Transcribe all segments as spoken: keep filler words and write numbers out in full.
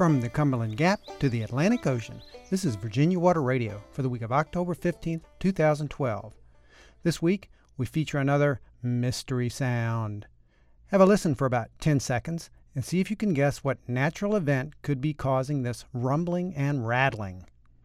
From the Cumberland Gap to the Atlantic Ocean, this is Virginia Water Radio for the week of October fifteenth, two thousand twelve. This week, we feature another mystery sound. Have a listen for about ten seconds and see if you can guess what natural event could be causing this rumbling and rattling.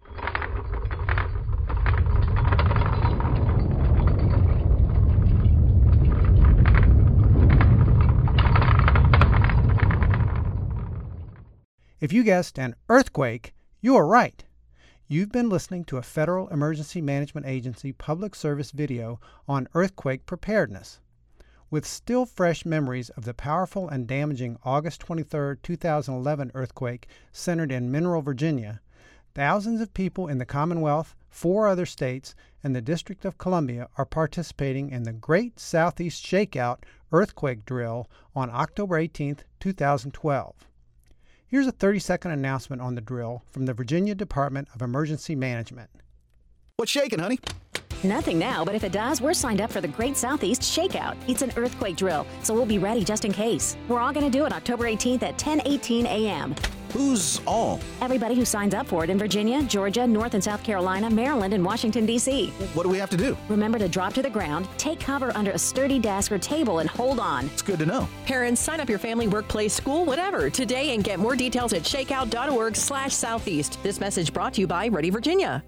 If you guessed an earthquake, you are right. You've been listening to a Federal Emergency Management Agency public service video on earthquake preparedness. With still fresh memories of the powerful and damaging August twenty-third, two thousand eleven earthquake centered in Mineral, Virginia, thousands of people in the Commonwealth, four other states, and the District of Columbia are participating in the Great Southeast Shakeout earthquake drill on October eighteenth, two thousand twelve. Here's a thirty-second announcement on the drill from the Virginia Department of Emergency Management. What's shaking, honey? Nothing now, but if it does, we're signed up for the Great Southeast Shakeout. It's an earthquake drill, so we'll be ready just in case. We're all going to do it October eighteenth at ten eighteen a.m. Who's all? Everybody who signs up for it in Virginia, Georgia, North and South Carolina, Maryland, and Washington, D C What do we have to do? Remember to drop to the ground, take cover under a sturdy desk or table, and hold on. It's good to know. Parents, sign up your family, workplace, school, whatever, today and get more details at shakeout.org slash southeast. This message brought to you by Ready Virginia.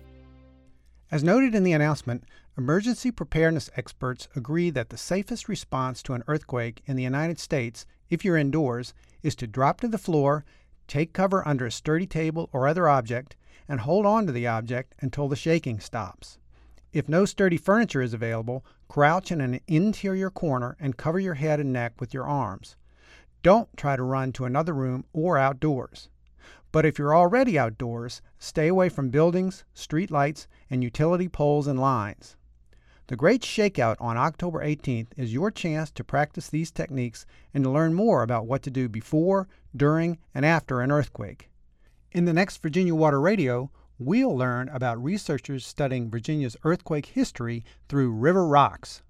As noted in the announcement, emergency preparedness experts agree that the safest response to an earthquake in the United States, if you're indoors, is to drop to the floor, take cover under a sturdy table or other object, and hold on to the object until the shaking stops. If no sturdy furniture is available, crouch in an interior corner and cover your head and neck with your arms. Don't try to run to another room or outdoors. But if you're already outdoors, stay away from buildings, street lights, and utility poles and lines. The Great Shakeout on October eighteenth is your chance to practice these techniques and to learn more about what to do before, during, and after an earthquake. In the next Virginia Water Radio, we'll learn about researchers studying Virginia's earthquake history through river rocks.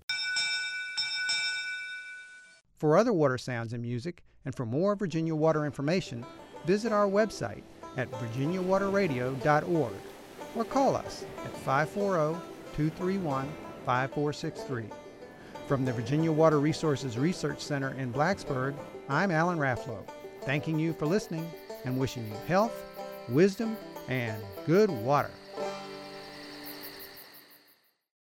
For other water sounds and music, and for more Virginia Water information, visit our website at virginia water radio dot org or call us at five four zero, two three one, five four six three. From the Virginia Water Resources Research Center in Blacksburg, I'm Alan Rafflow, thanking you for listening and wishing you health, wisdom, and good water.